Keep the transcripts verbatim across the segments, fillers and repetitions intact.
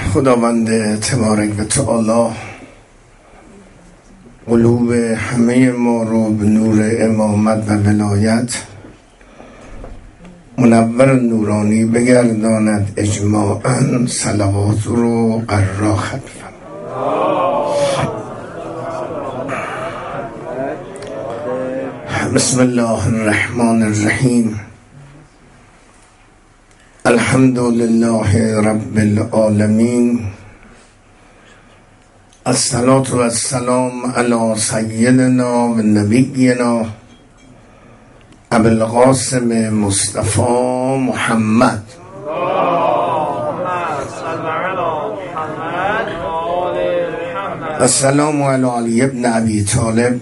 خداوند تبارک و تعالی قلوب همه ما رو به نور امامت و ولایت منور نورانی بگرداند اجماعاً. صلوات رو قرار ختم. بسم الله الرحمن الرحیم. الحمد لله رب العالمین. الصلاة و السلام علی سیدنا و نبینا ابو القاسم مصطفی محمد. السلام علی علی ابن ابی طالب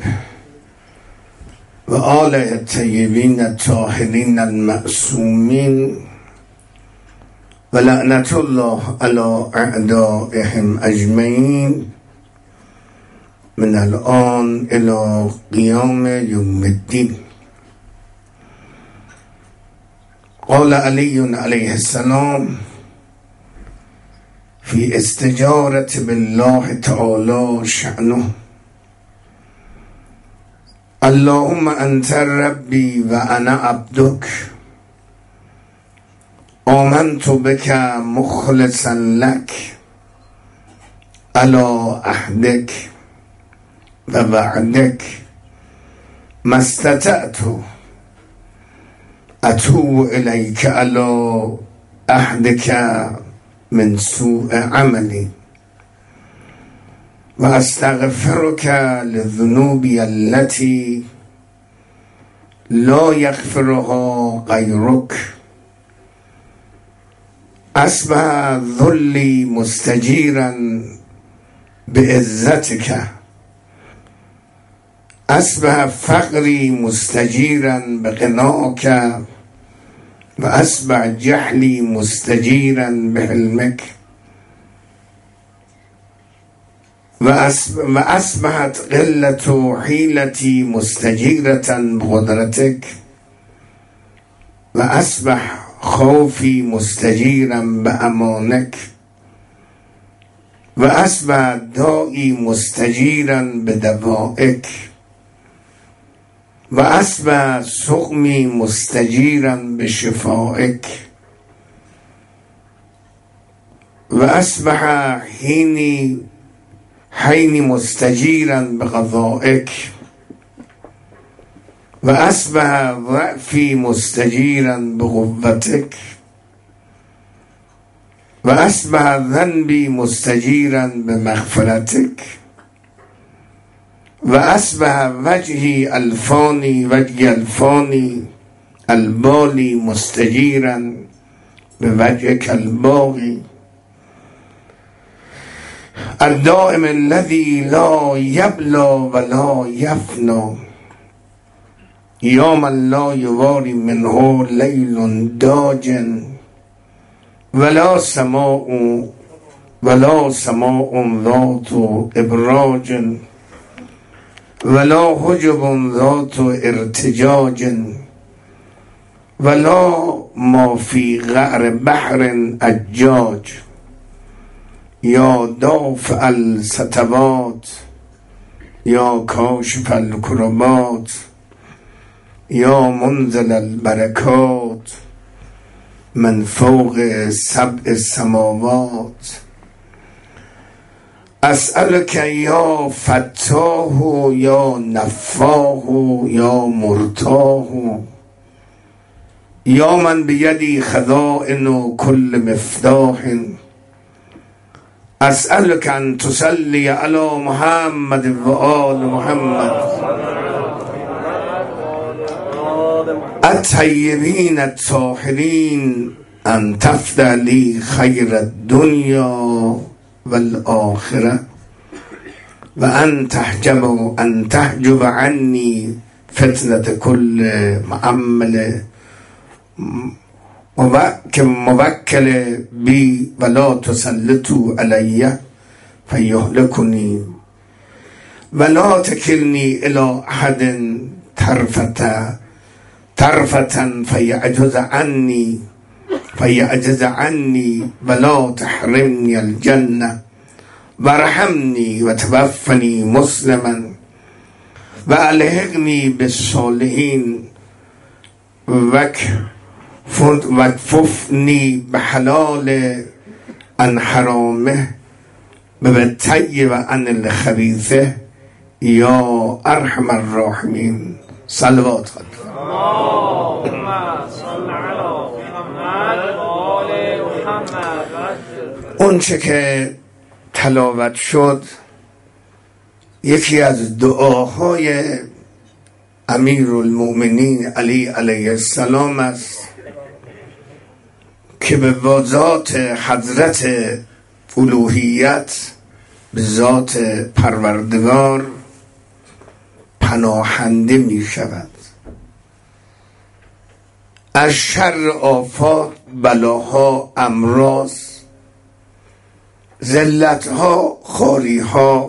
و آل الطیبین الطاهرین المعصومین و لعنت الله علی اعدائهم اجمعین من الان الى قیام یوم الدین. قال علی علیه السلام فی استجارة بالله تعالی شأنه: اللهم انت ربی و انا عبدک، آمنت بک مخلصا لک، علی عهدک و وعدک ما استطعت اتوب الیک علی عهدک من سوء عملی و استغفرک لذنوبی التي لا یغفرها غیرک. اصبح ذلی مستجیرا بعزتک، اصبح فقری مستجیرا بغناک، و اصبح جهلی مستجیرا بحلمک، و اصبحت قلت حیلتی مستجیرة بقدرتک، و اصبح خوفی مستجیرا بامانک، و اصبح دائی مستجیرا بدوائک، و اصبح سقمی مستجیرا بشفائک، و اصبح حینی حینی مستجیرا بقضائک، و اصبح ضعفی مستجیرا بقوتک، و اصبح ذنبی مستجیرا بمغفرتک، و اصبح وجهی الفانی وجهی الفانی البالی مستجیرا بوجهک الباقی الدائم الذي لا یبلی ولا یفنی، یا من لا یواری منه لیل داج ولا سماء ولا سماء ذات ابراج ولا حجب ذات ارتجاج ولا ما فی غعر بحر اجاج، یا دافع الستوات، یا کاشف الکربات، یا منزل البرکات من فوق سبع السماوات، اسألک یا فتاح یا نفاح یا مرتاح، یا من بیدی خزائن کل مفتاح، اسألک ان تصلی علی محمد و آل محمد الطیبین الطاهرین، ان تفتح لی خیر الدنیا والآخرة، و ان تحجب ان تحجب عنی فتنة کل معمل که موکل بی ولا تسلطوا علی فیهلکنی، ولا تکلنی الی احد طرفة طرفة فیعجز عنی، فیعجز عنی ولا تحرمنی الجنه وارحمنی و توفنی مسلما و الحقنی بالصالحین وکففنی بحلال عن حرامه بالطیب عن الخبیثه یا ارحم الراحمین. صلوات اللهم صل علی محمد و آل محمد. اون چه که تلاوت شد یکی از دعاهای امیرالمؤمنین علی علیه السلام است که به ذات حضرت الوهیت، به ذات پروردگار پناهنده می شود از شر آفات، بلاها، امراض، ذلتها، خاریها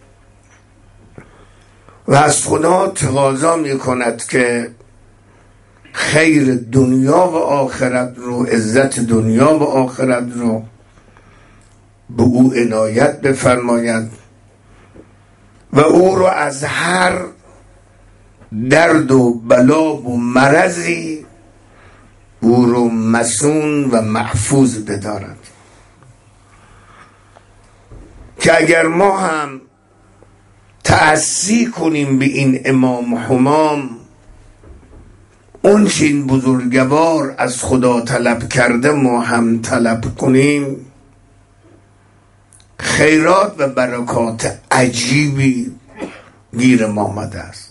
و از خدا تقاضا می کند که خیر دنیا و آخرت رو، عزت دنیا و آخرت رو به او عنایت بفرماید و او رو از هر درد و بلا و مرضی او رو مسون و محفوظ بدارد. که اگر ما هم تأسی کنیم به این امام همام، اون چه این بزرگوار از خدا طلب کرده ما هم طلب کنیم، خیرات و برکات عجیبی گیر ما آمده است.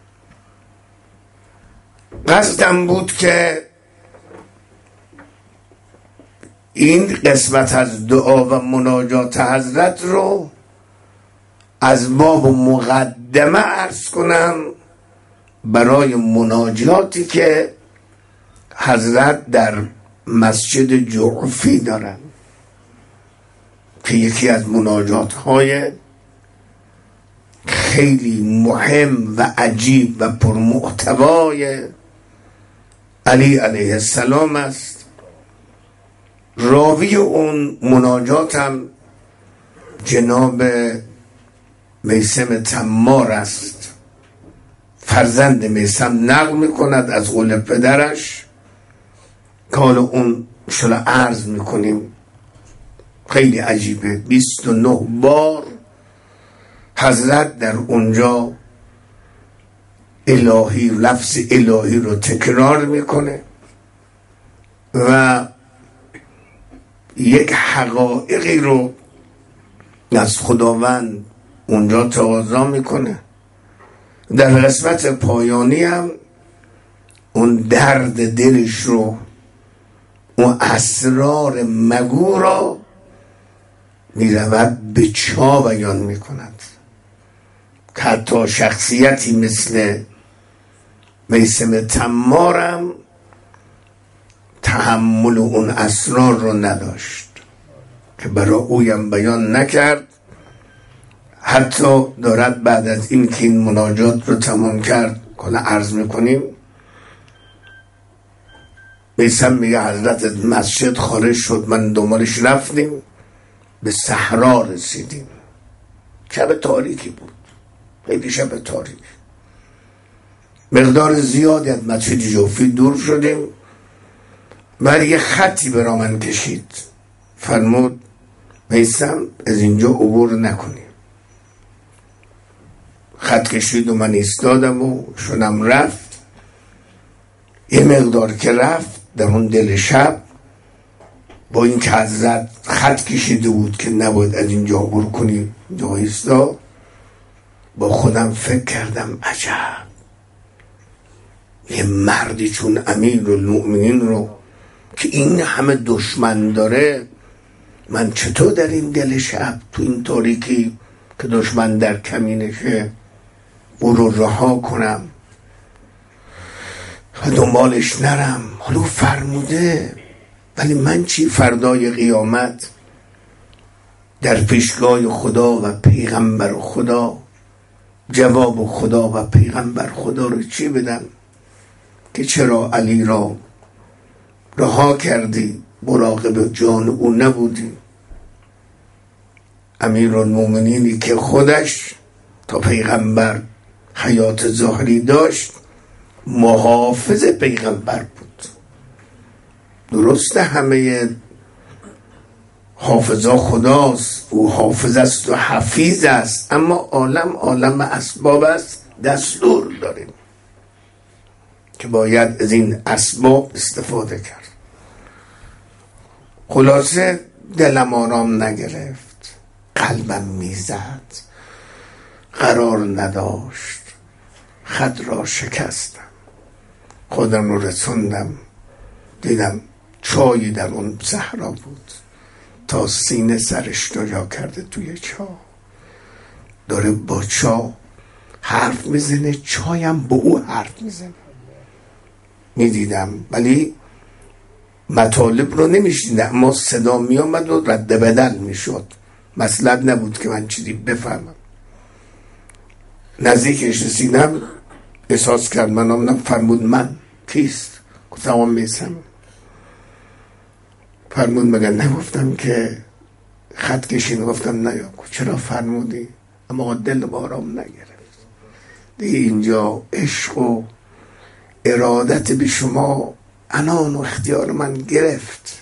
قصدم بود که این قسمت از دعا و مناجات حضرت رو از باب مقدمه عرض کنم برای مناجاتی که حضرت در مسجد جعفی دارن که یکی از مناجات های خیلی مهم و عجیب و پرمحتوای علی علیه السلام است. راوی اون مناجات هم جناب میثم تمار است. فرزند میثم نقل میکند از قول پدرش که حالا اون شلا عرض میکنیم. خیلی عجیبه. بیست و نه بار حضرت در اونجا الهی، لفظ الهی رو تکرار میکنه و یک حقایقی رو از خداوند اونجا تقاضا میکنه. در قسمت پایانی هم اون درد دلش رو، اون اسرار مگو را میرود به چا بیان میکند که حتی شخصیتی مثل میثم تمارم تحمل اون اسرار رو نداشت که برای اویم بیان نکرد. حتی دارد بعد از این که این مناجات رو تمام کرد کلا عرض میکنیم، میثم میگه حضرت مسجد خارج شد، من دنبالش رفتیم، به صحرا رسیدیم. شب تاریکی بود، خیلی شب تاریک. مقدار زیادی از مسجد جعفی دور شدیم. بعد یه خطی برا من کشید، فرمود میثم از اینجا عبور نکنی. خط کشید و من ایستادم و شدم رفت. یه مقدار که رفت در اون دل شب، با این که حضرت خط کشیده بود که نباید از اینجا عبور کنی، جا ایستا، با خودم فکر کردم عجب، یه مردی چون امیرالمؤمنین رو که این همه دشمن داره، من چطور در این دل شب تو این تاریکی که دشمن در کمینشه او رو رها کنم و دنبالش نرم؟ حالا فرموده، ولی من چی؟ فردای قیامت در پیشگاه خدا و پیغمبر خدا جواب خدا و پیغمبر خدا رو چی بدم که چرا علی را رها کردی مراقب جان او نبودیم؟ امیرالمومنینی که خودش تا پیغمبر حیات ظاهری داشت محافظ پیغمبر بود. درسته همه حافظا خداست، او حافظ است و حفیظ است، اما عالم عالم اسباب است. دستور داریم که باید از این اسباب استفاده کرد. خلاصه دلم آرام نگرفت، قلبم میزد، قرار نداشت، خط را شکستم، خودم رو رسوندم، دیدم چایی در اون صحرا بود، تا سینه سرش رو جا کرده توی چاه، داره با چاه حرف میزنه، چایم با او حرف میزنه. میدیدم ولی مطالب رو نمیشنیدم، اما صدا میامد و رد بدل میشد. مطلب نبود که من چیزی بفهمم. نزدیکش رسیدم، احساس کرد من آمدم، فرمود من کیست؟ گفتم آم میسم. فرمود مگر نگفتم که خط کشین؟ گفتم نه. چرا فرمودی؟ اما دل آرام نگرفت. دیگه اینجا عشق و ارادت به شما عنان و اختیار من گرفت،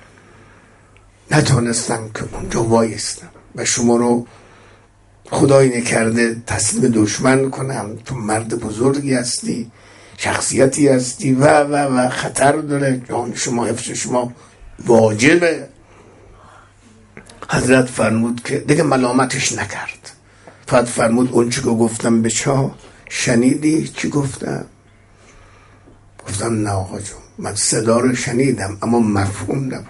نتونستم که اونجا وایستم و شما رو خدایی نکرده تسلیم دشمن کنم. تو مرد بزرگی هستی، شخصیتی هستی و و و خطر داره، جان شما، حفظ شما واجبه. حضرت فرمود که دیگه ملامتش نکرد، فقط فرمود اون چی که گفتم به چا شنیدی؟ چی گفتم؟ گفتم نه آقا جون، من صدا رو شنیدم اما مفهوم نبود.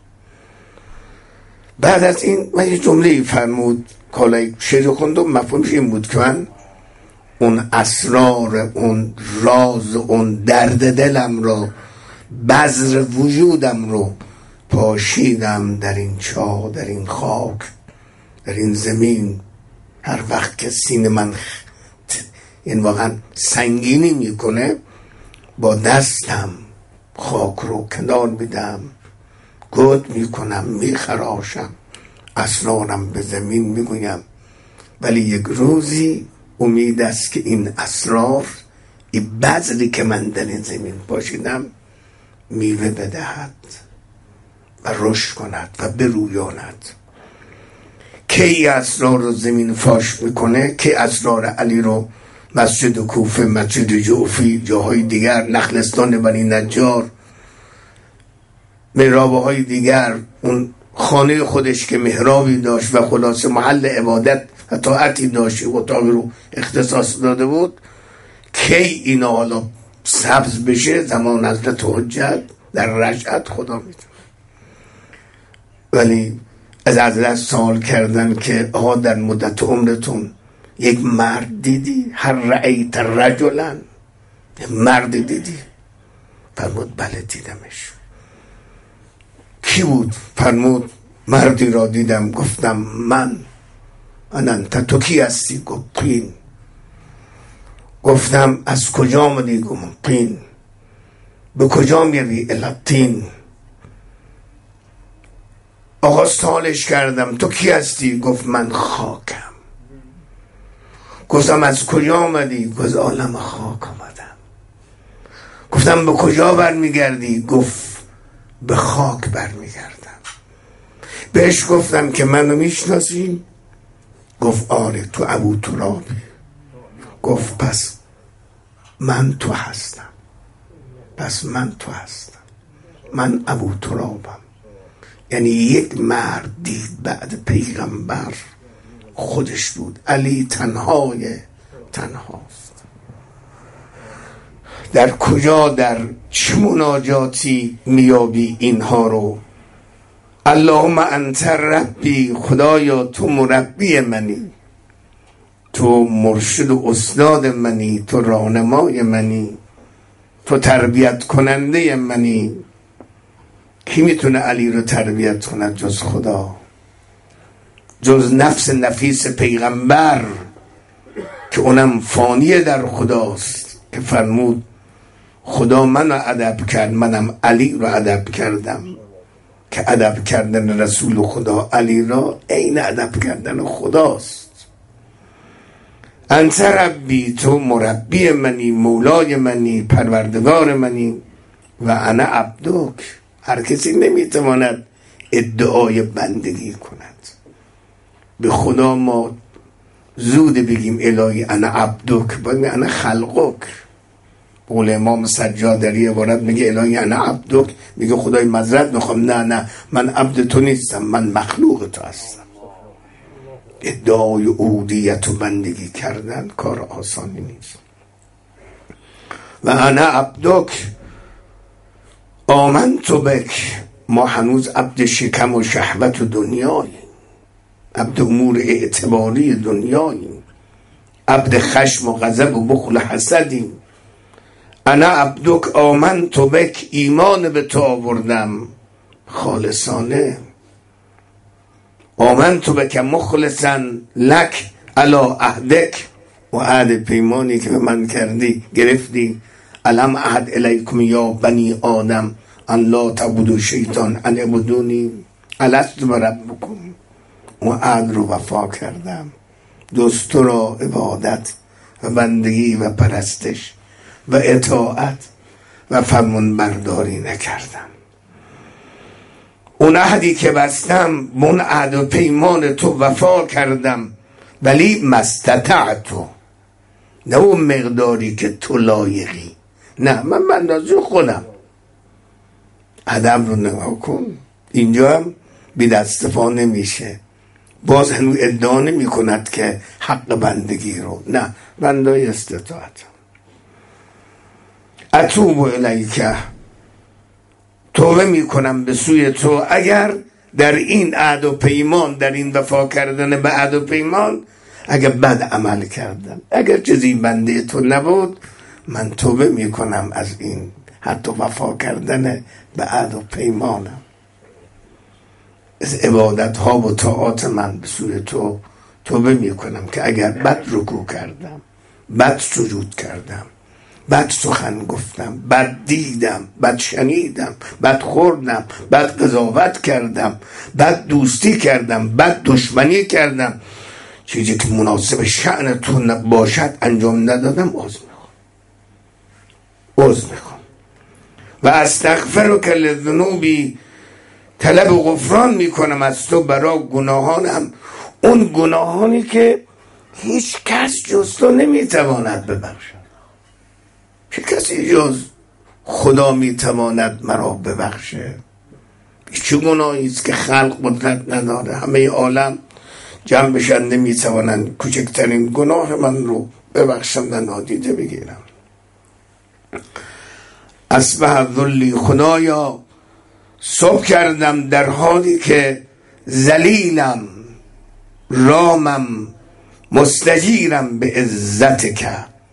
بعد از این من یه جمله فرمود، کالای شعر خوندم، مفهومش این بود که من اون اسرار، اون راز، اون درد دلم رو، بذر وجودم رو پاشیدم در این چاه، در این خاک، در این زمین. هر وقت که سینه من این واقعا سنگینی میکنه، با دستم خاک رو کنار میدم، گود میکنم، میخراشم، اسرارم به زمین میگویم. ولی یک روزی امید است که این اسرار، این بذری که من در این زمین پاشیدم، میوه بدهد و رشد کند و برویاند. کی اسرار رو زمین فاش میکنه؟ که اسرار علی رو مسجد کوفه، مسجد جوفی، جاهای دیگر، نخلستان بنی نجار، محرابه های دیگر، اون خانه خودش که محرابی داشت و خلاصه محل عبادت و طاعتی داشت، اتاقی رو اختصاص داده بود. کی اینا حالا سبز بشه؟ زمان حضرت حجت در رجعت خدا میدونه. ولی از حضرت سوال کردن که آقا در مدت عمرتون یک مرد دیدی؟ هر رأیت رجلا، مرد دیدی؟ فرمود بله دیدمش. کی بود؟ فرمود مردی را دیدم. گفتم من. انت تو کی هستی؟ گفت قین. گفتم از کجا آمدی؟ گفت قین. به کجا میری؟ الاتین. آقا سالش کردم تو کی هستی؟ گفت من خاکم. گفتم از کجا آمدی؟ گفت عالم خاک آمدم. گفتم به کجا برمیگردی؟ گفت به خاک برمیگردم. بهش گفتم که منو میشناسی؟ گفت آره تو ابو ترابی. گفت پس من تو هستم، پس من تو هستم، من ابو ترابم. یعنی یک مرد دید بعد پیغمبر خودش بود. علی تنهای تنهاست. در کجا، در چه مناجاتی میابی اینها رو؟ اللهم انت ربی، خدایا تو مربی منی، تو مرشد و استاد منی، تو راهنمای منی، تو تربیت کننده منی. کی میتونه علی رو تربیت کند جز خدا؟ جز نفس نفیس پیغمبر که اونم فانیه در خداست، که فرمود خدا منو ادب کرد، منم علی رو ادب کردم. که ادب کردن رسول خدا علی را عین ادب کردن خداست. انت ربی، تو مربی منی، مولای منی، پروردگار منی، و انا عبدک. هر کسی نمیتواند ادعای بندگی کند به خدا. ما زود بگیم الهی انا عبدک، باید انا خلقک. قول امام سجاد در یه عبارت میگه الهی انا عبدک، میگه خدای معذرت میخوام، نه نه من عبد تو نیستم، من مخلوق تو هستم. ادعای عبودیت و بندگی کردن کار آسانی نیست. و انا عبدک آمنت بک. ما هنوز عبد شکم و شهوت و دنیاییم، عبد امور اعتباری دنیاییم، عبد خشم و غضب و بخل و حسدیم. انا عبدک آمنت بک، ایمان به تو آوردم خالصانه. آمنت بک مخلصا لک علی عهدک، و عهد پیمانی که به من کردی گرفتی. الم عهد الیکم یا بنی آدم ان لا تعبدوا شیطان ان اعبدونی الست بربکم. و عهد رو وفا کردم، دوست را عبادت و بندگی و پرستش و اطاعت و فرمان برداری نکردم. اون عهدی که بستم، اون عهد و پیمان تو وفا کردم، ولی مستطعتو، نه اون مقداری که تو لایقی، نه من مندازی خودم. ادب رو نگاه کن، اینجا هم بی دستفا نمیشه، باز هنوز ادعا نمی کند که حق بندگی رو، نه بندای استطاعت. اتوب الیک، توبه می کنم به سوی تو اگر در این عهد و پیمان، در این وفا کردن به عهد و پیمان اگر بد عمل کردم، اگر چیزی بنده تو نبود، من توبه می کنم از این حتی وفا کردن به عهد و پیمانم، از عبادت ها و طاعات من به سوی تو توبه می کنم که اگر بد رکوع کردم، بد سجود کردم، بد سخن گفتم، بد دیدم، بد شنیدم، بد خوردم، بد قضاوت کردم، بد دوستی کردم، بد دشمنی کردم، چیزی که مناسب شأن تو باشد انجام ندادم، عذر میخوام عذر میخوام و استغفرک لذنوبی، طلب غفران میکنم از تو برای گناهانم، اون گناهانی که هیچ کس جز تو نمیتواند ببخشد. چه کسی جز خدا میتواند مرا ببخشه؟ چه گناهی است که خلق قدرت نداره، همه عالم جمع بشن نمیتوانند کوچکترین گناه من رو ببخشم و نادیده بگیرم. اصبح ذلی، خدایا صبح کردم در حالی که ذلیلم، رامم، مستجیرم به عزت که،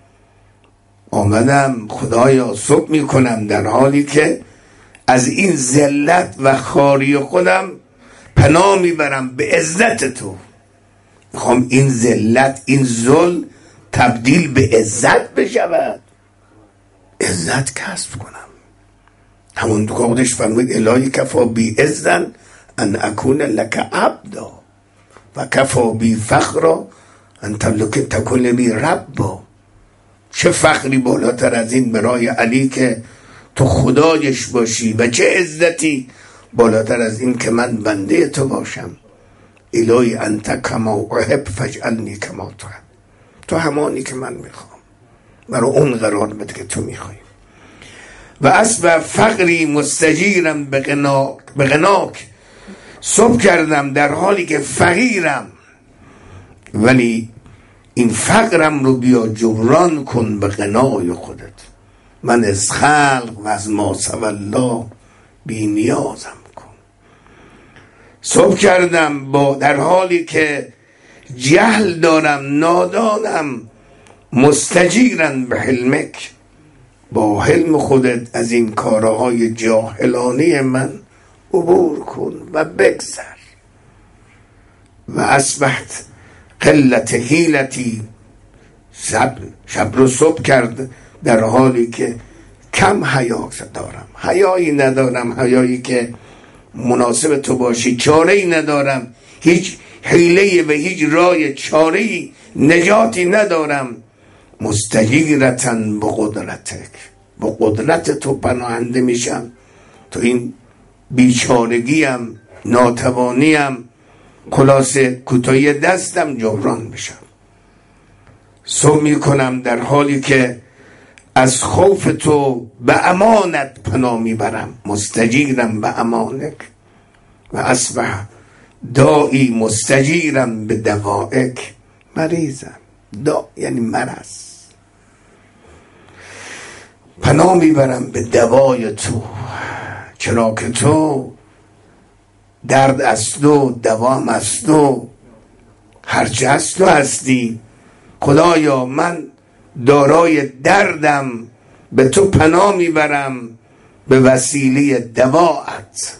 آمدم خدایا صبح میکنم در حالی که از این ذلت و خواری خودم پناه میبرم به عزت تو. میخوام این ذلت، این ذل تبدیل به عزت بشود، عزت کسب کنم. همون دو خودش فرمود الهی کفا بی عزن ان اکون لک عبدا و کفا بی فخرا ان تکون بی ربا. چه فخری بالاتر از این برای علی که تو خدایش باشی، و چه عزتی بالاتر از این که من بنده تو باشم. الهی انت کما احب فاجعلنی کما تحب، تو همانی که من میخوام مرا اون قرار بده که تو میخوای. و اصبح فقری مستجیرم به غناک، به غناک صبح کردم در حالی که فقیرم، ولی این فقرم رو بیا جبران کن به غنای خودت. من از خلق و از ما سوی الله بی نیازم کن. صبح کردم با در حالی که جهل دارم، نادانم، مستجیرن به حلمک، با حلم خودت از این کارهای جاهلانه من عبور کن و بگذر. و اصبحت قلت حیلتی، شب, شب رو صبح کرد در حالی که کم حیا دارم، حیایی ندارم، حیایی که مناسب تو باشی، چاره ای ندارم، هیچ حیله و هیچ رای چاره ای نجاتی ندارم. مستجیرتن با قدرتک، با قدرت تو پناهنده میشم، تو این بیچارگیم، ناتوانیم، خلاصه کوتاهی دستم جبران میشم. سو میکنم در حالی که از خوف تو به امانت پناه میبرم. مستجیرم به امانک و اصبح دایی مستجیرم به دوائک. مریضم، دا یعنی مرض، پناه میبرم به دوای تو، چرا که تو درد از تو، دوام از تو، هرچه از تو هستی. خدایا من دارای دردم، به تو پناه میبرم به وسیله دواعت.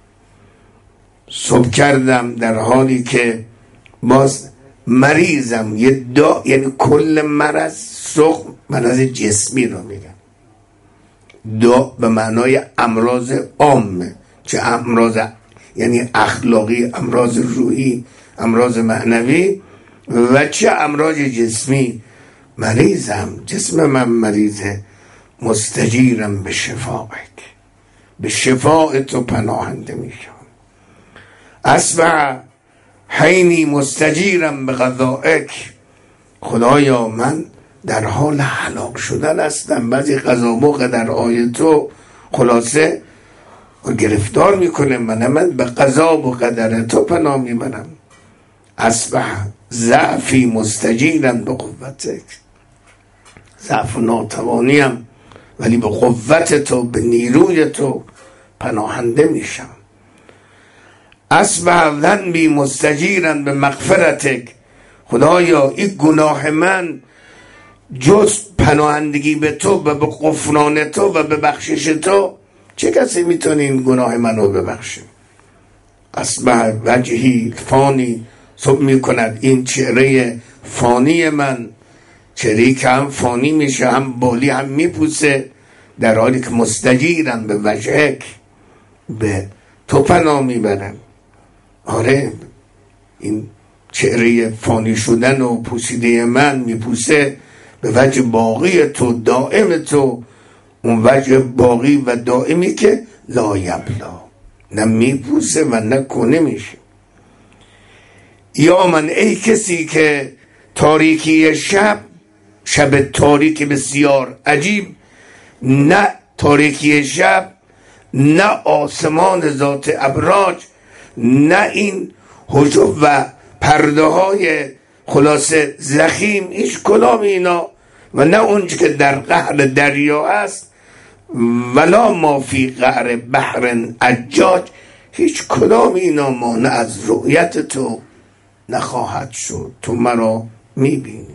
صبح کردم در حالی که باز مریضم، یه دا یعنی کل مرض، صبح مرض جسمی رو میگم، دا به معنای امراض عامه، چه امراض یعنی اخلاقی، امراض روحی، امراض معنوی و چه امراض جسمی. مریضم، جسم من مریضه. مستجیرم به شفاعک، به شفاع تو پناهنده میشم. اصبح حینی مستجیرم به قضائک. خدایا من در حال هلاک شدن هستم. بعضی قضا و قدرهای تو خلاصه گرفتار میکنه من من به قضا و قدر تو پناه میبرم. اصبح ضعفی مستجیرم به قوتک. ضعف و ناتوانیم ولی به قوت تو، به نیروی تو پناهنده میشم. اصبح ذنبی مستجیرم به مغفرتک. خدایا این گناه من جز پناهندگی به تو و به غفران تو و به بخشش تو، چه کسی میتونه این گناه منو ببخشه؟ اصبح وجهی فانی، صبح میکند این چهره فانی من، چهرهی که هم فانی میشه، هم بالی هم میپوسه، در حالی که مستجیرم به وجهک، به تو پناه میبرم. آره این چهره فانی شدن و پوسیده من میپوسه به وجه باقی تو، دائم تو، اون وجه باقی و دائمی که لا یبلا، نه میپوسه و نه کنه میشه. یا من ای کسی که تاریکی شب، شب تاریک بسیار عجیب، نه تاریکی شب، نه آسمان ذات ابراج، نه این حجب و پرده های خلاصه زخیم، هیچ کدام اینا، و نه اونچه که در قعر دریا است، ولا ما فی قعر بحر اجاج، هیچ کدام اینا مانع از رؤیت تو نخواهد شد. تو مرا میبینی.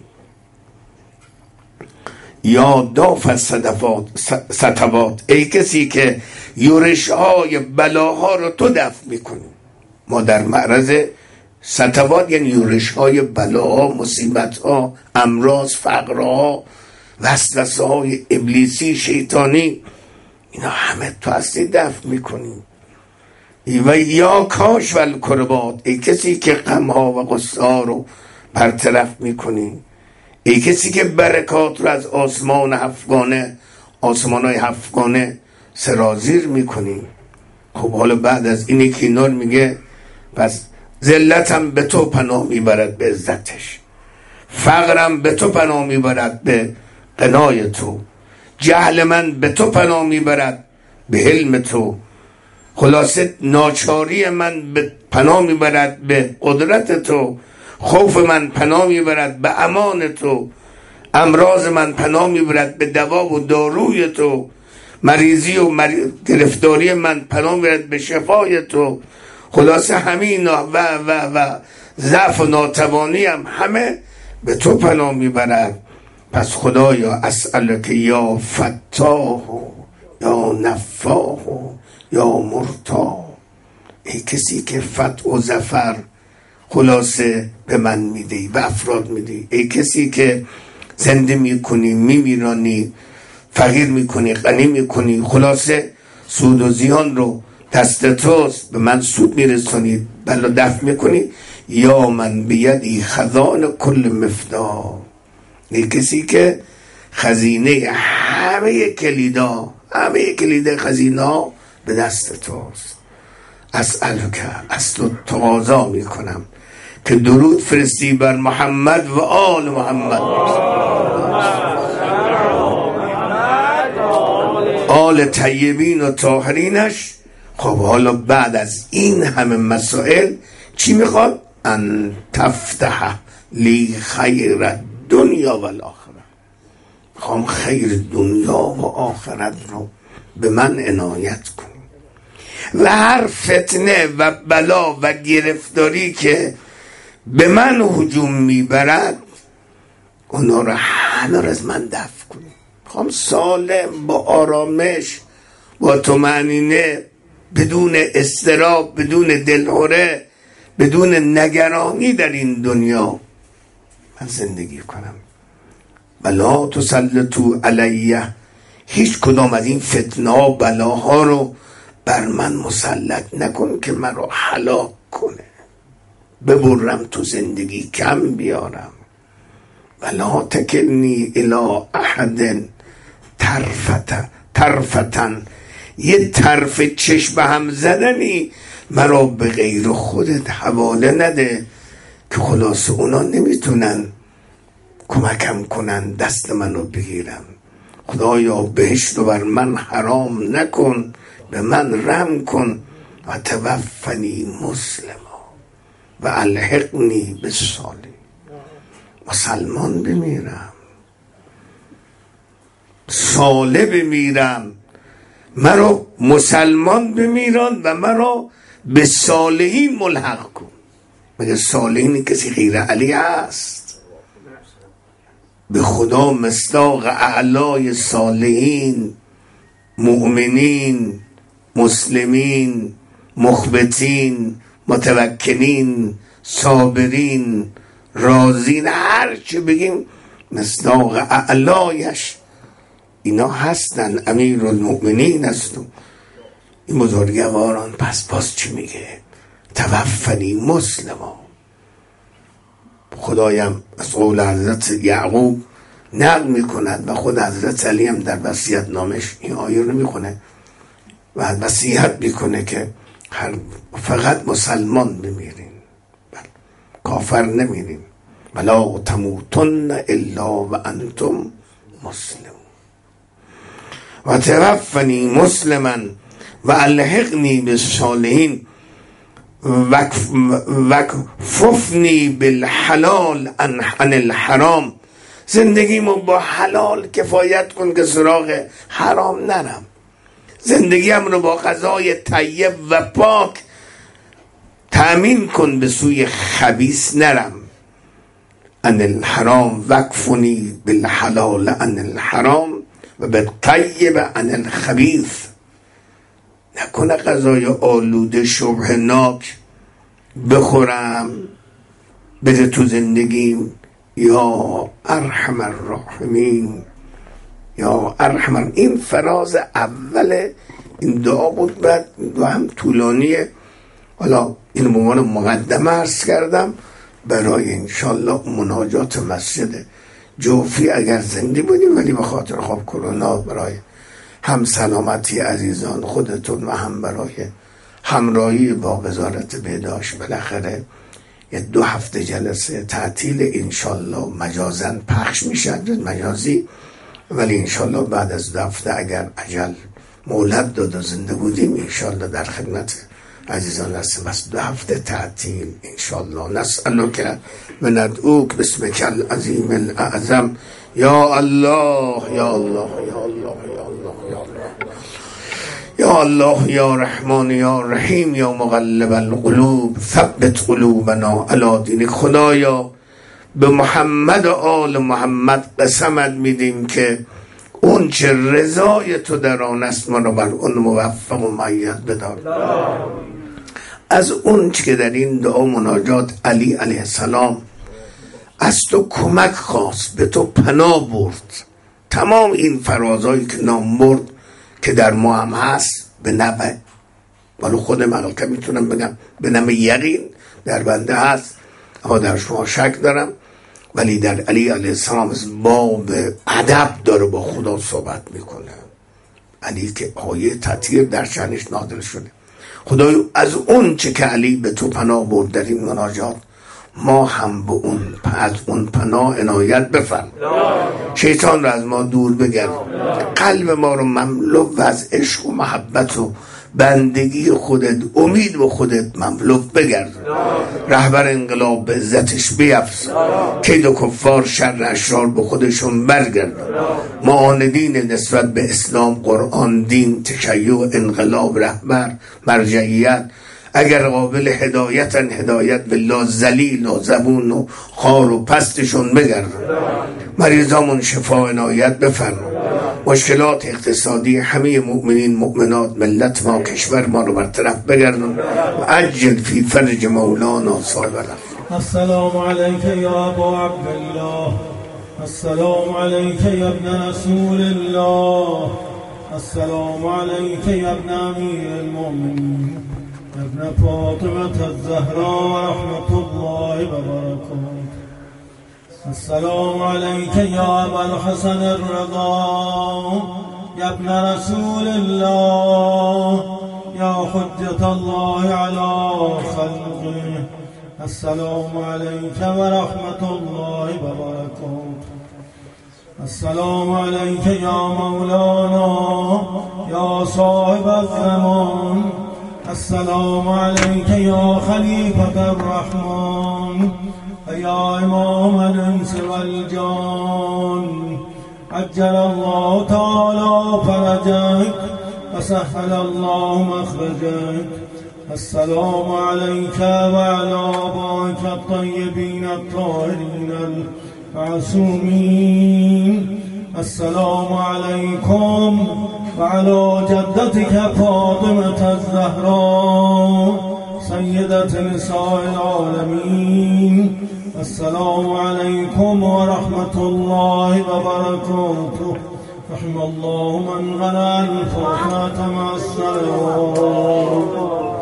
یا داف صدفات ستوات، ای کسی که یورش های بلاها رو تو دفع میکنی. ما در معرض ستوات یعنی یورش های بلاها، مصیبت ها، امراض، فقرها، وسوسه های ابلیسی، شیطانی، اینا همه تو هستی دفع میکنی. و یا کاش ول کربات، ای کسی که غمها و غصه ها رو برطرف میکنی، ای کسی که برکات رو از آسمان هفتگانه، آسمان های هفتگانه سرازیر میکنی. خب حالا بعد از اینی که اینا میگه پس ذلتم به تو پناه میبرد به عزتش، فقرم به تو پناه میبرد به قنای تو، جهل من به تو پناه میبرد به حلم تو، خلاصه ناچاری من به پناه میبرد به قدرت تو، خوف من پناه میبرد به امان تو، امراض من پناه میبرد به دوا و داروی تو، مریضی و مری... گرفتاری من پناه میبرد به شفای تو. خلاصه همین و و و ضعف و ناتوانی هم همه به تو پناه میبرد. پس خدایا اسألک یا فتاح یا نفاح یا مرتاح، ای کسی که فتح و ظفر خلاصه به من میدی، به افراد میدی، ای کسی که زنده میکنی، میمیرانی، فقیر میکنی، غنی میکنی، خلاصه سود و زیان رو دست توست، به من سود میرسونی، بلا دفع میکنی. یا من بیدی خزان کل مفتاح، یه کسی که خزینه همه کلیدا، همه کلید خزینه به دست توست. اسألو که از تو تقاضا میکنم که درود فرستی بر محمد و آل محمد، آل طیبین و طاهرینش. خب حالا بعد از این همه مسائل چی میخواد؟ ان تفتح لی خیر دنیا و الاخره، میخوام خیر دنیا و آخرت رو به من عنایت کنی و هر فتنه و بلا و گرفتاری که به من هجوم میبرد اونا رو همه رو از من دفع کنی. میخوام سالم با آرامش با طمأنینه، بدون اضطراب، بدون دلهره، بدون نگرانی در این دنیا من زندگی کنم. بلا تسلطوا علیه، هیچ کدام از این فتنه و بلاها رو بر من مسلط نکن که من رو هلاک کنه، ببرم تو زندگی کم بیارم. ولا تکلنی الی احد طرفتا طرفتن، یه طرف چشم هم زدنی مرا به غیر خودت حواله نده که خلاص اونا نمیتونن کمکم کنن دست منو بگیرم. خدایا بهشت رو بر من حرام نکن، به من رحم کن و توفنی مسلما و الحقنی بالصالحین. مسلمان بمیرم، صالح بمیرم، مرا مسلمان بمیران و مرا به صالحین ملحق کن. مگه صالحین کسی غیر علی هست؟ به خدا مصداق اعلای صالحین، مؤمنین، مسلمین، مخبتین، متوکلین، صابرین، راضین، هر چه بگیم مصداق اعلایش اینا هستن. امیر المؤمنین هستن این بزرگواران. پس باز چی میگه؟ توفنی مسلما. خدایم از قول حضرت یعقوب نقل میکند و خود حضرت علی هم در وصیت نامش این آیه رو میخونه و وصیت میکنه که هر فقط مسلمان بمیرین، کافر نمیرین. ولا تموتن الا و انتم مسلمون و توفنی مسلما و الحقنی بالصالحین وکففنی بالحلال عن الحرام. زندگیمو با حلال کفایت کن که سراغ حرام نرم. زندگیم رو با غذای طیب و پاک تأمین کن، به سوی خبیث نرم. عن الحرام وکفنی بالحلال عن الحرام و بالطیب عن الخبیث. نکنه غذای آلوده شبهناک بخورم بده تو زندگیم. یا ارحم الراحمین، یا ارحم. این فراز اول این دعا بود، بعد دعا هم طولانیه. حالا این عنوان مقدمه عرض کردم برای انشالله مناجات مسجد جوفی اگر زنده بودیم، ولی به خاطر خواب کرونا برای هم سلامتی عزیزان خودتون و هم برای همراهی با وزارت بهداشت بالاخره یه دو هفته جلسه تعطیل انشالله مجازن پخش میشن، مجازی، ولی انشالله بعد از دو هفته اگر اجل مولد داد و زنده بودیم انشالله در خدمت عزیزان هستیم. بس دو هفته تعطیل انشالله. نسألک و ندعوک باسمک العظیم الاعظم. یا الله یا الله یا الله یا الله یا الله یا الله یا رحمان یا رحیم یا مقلب القلوب ثبت قلوبنا علی دینک. خدایا به محمد و آل محمد قسمت میدیم که اون چه رضای تو در آن است ما رو بر اون موفق و مؤید بدار. از اون چه که در این دعا مناجات علی علیه السلام از تو کمک خواست، به تو پناه برد، تمام این فرازهایی که نام برد که در ما هم هست به نبع ولی خود من که میتونم بگم به نام یقین در بنده هست، اما در شما شک دارم. ولی در علی علیه السلام از باب ادب داره با خدا صحبت میکنه. علی که آیه تطهیر در شأنش نازل شده. خدای از اون چه که علی به تو پناه برد در این مناجات، ما هم به اون از اون پناه عنایت بفرم. شیطان رو از ما دور بگرد، قلب ما رو مملو و از عشق و محبت و بندگی خودت، امید و خودت مملو بگرد. رهبر انقلاب به عزتش بیفز، کید و کفار شر اشرار به خودشون برگرد. معاندین نسبت به اسلام، قرآن، دین، تشیع، انقلاب، رهبر، مرجعیت اگر قابل هدایتن هدایت بالله ذلیل و زبون و خار و پستشون بگرد. مریضامون شفا عنایت بفرما. مشکلات اقتصادی همه مؤمنین مؤمنات ملت ما کشور ما رو برطرف بگردون و عجل فی فرج مولانا صاحب العفو. السلام علیک یا ابا عبدالله، السلام علیک یا ابن رسول الله، السلام علیک یا ابن امیر المؤمنین ابن فاطمة الزهراء ورحمة الله وبركاته. السلام عليك يا أبا الحسن الرضا يا ابن رسول الله يا حجة الله على خلقه. السلام عليك ورحمة الله وبركاته. السلام عليك يا مولانا يا صاحب الزمان. السلام عليك يا خليفة الرحمن يا إمام الإنس والجان. عجل الله تعالى فرجك وسهل الله مخرجك. السلام عليك وعلى آبائك الطيبين الطاهرين المعصومين. السلام عليكم وعلى جدتك فاطمة الزهراء سيدة نساء العالمين. السلام عليكم ورحمة الله وبركاته. رحم الله من غنى الفاتحة مع الصلوات.